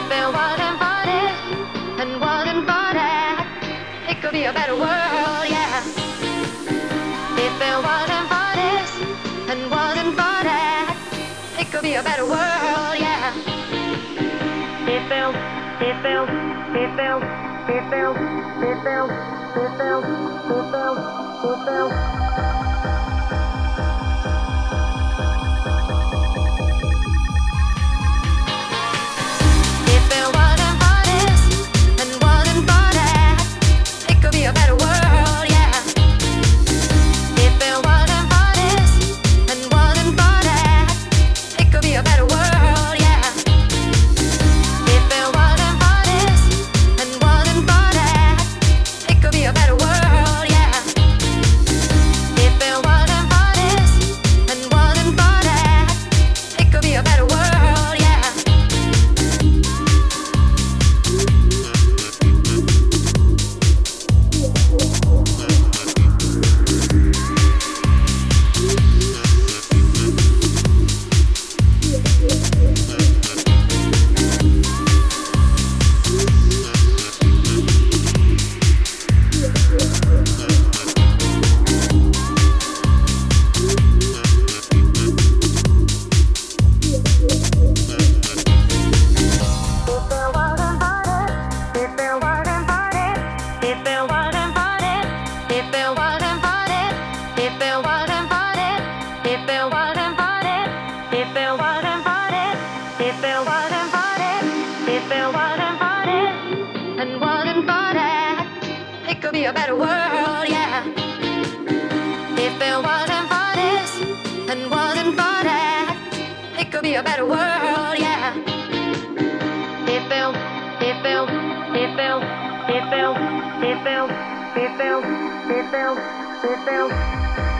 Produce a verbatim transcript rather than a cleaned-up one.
If it wasn't for this and wasn't for that, it could be a better world, yeah. If it wasn't for this and wasn't for that, it could be a better world, yeah. It felt, it felt, it felt, it felt, it felt, it felt, it felt, it felt. If it wasn't for this and wasn't for that, it could be a better world, yeah. If it wasn't for this and wasn't for that, it could be a better world, yeah. If it wasn't for this and wasn't for that, it could be a better world, yeah. If it wasn't for this and wasn't for that, it could be a better world, yeah. Be a better world, yeah. If it wasn't for this and wasn't for that, it could be a better world, yeah. It felt, it felt, it felt, it felt, it felt, it felt, it felt, it felt.